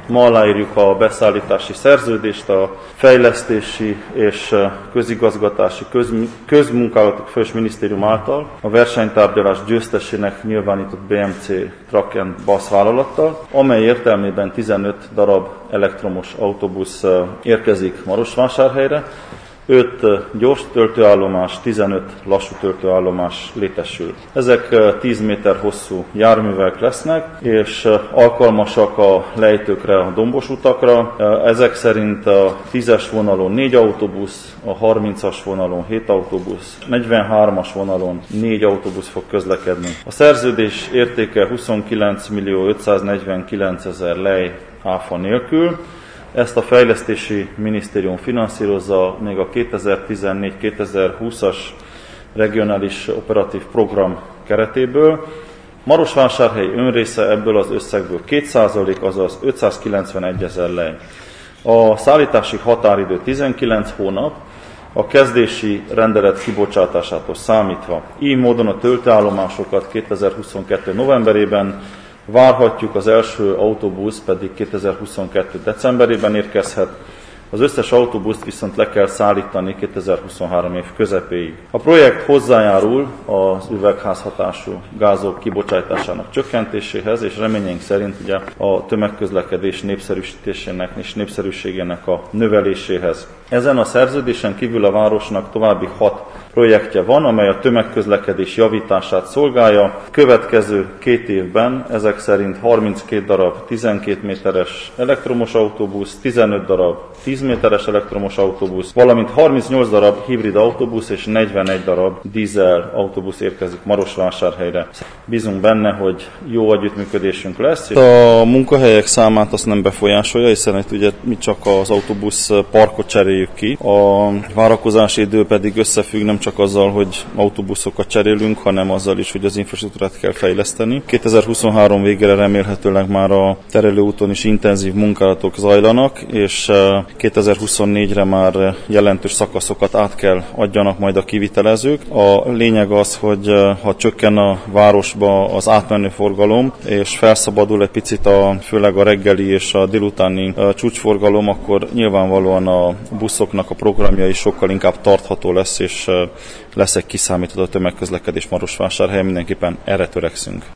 Ma aláírjuk a beszállítási szerződést a fejlesztési és közigazgatási közmunkálatok fős minisztérium által a versenytárgyalás győztesének nyilvánított BMC Truck and Bus vállalattal, amely értelmében 15 darab elektromos autóbusz érkezik Marosvásárhelyre, 5 gyors töltőállomás, 15 lassú töltőállomás létesül. Ezek 10 méter hosszú járművek lesznek, és alkalmasak a lejtőkre, a dombos utakra. Ezek szerint a 10-es vonalon 4 autóbusz, a 30-as vonalon 7 autóbusz, 43-as vonalon 4 autóbusz fog közlekedni. A szerződés értéke 29.549.000 lej áfa nélkül. Ezt a fejlesztési minisztérium finanszírozza még a 2014-2020-as regionális operatív program keretéből. Marosvásárhely önrésze ebből az összegből 2%, azaz 591.000 lej. A szállítási határidő 19 hónap, a kezdési rendelet kibocsátásától számítva. Így módon a töltőállomásokat 2022. novemberében várhatjuk, az első autóbusz pedig 2022. decemberében érkezhet, az összes autóbuszt viszont le kell szállítani 2023 év közepéig. A projekt hozzájárul az üvegházhatású gázok kibocsátásának csökkentéséhez, és reményeink szerint ugye a tömegközlekedés népszerűsítésének és népszerűségének a növeléséhez. Ezen a szerződésen kívül a városnak további 6 projektje van, amely a tömegközlekedés javítását szolgálja. Következő 2 évben ezek szerint 32 darab 12 méteres elektromos autóbusz, 15 darab 10 méteres elektromos autóbusz, valamint 38 darab hibrid autóbusz és 41 darab dízel autóbusz érkezik Marosvásárhelyre. Bízunk benne, hogy jó együttműködésünk lesz. A munkahelyek számát azt nem befolyásolja, hiszen itt ugye mi csak az autóbusz parkot cseréljük ki. A várakozási idő pedig összefügg nem csak azzal, hogy autóbuszokat cserélünk, hanem azzal is, hogy az infrastruktúrát kell fejleszteni. 2023 végére remélhetőleg már a terelőúton is intenzív munkálatok zajlanak, és 2024-re már jelentős szakaszokat át kell adjanak majd a kivitelezők. A lényeg az, hogy ha csökken a városba az átmenő forgalom, és felszabadul egy picit főleg a reggeli és a délutáni csúcsforgalom, akkor nyilvánvalóan a buszoknak a programja is sokkal inkább tartható lesz, és lesz egy kiszámítható tömegközlekedés Marosvásárhelyen, mindenképpen erre törekszünk.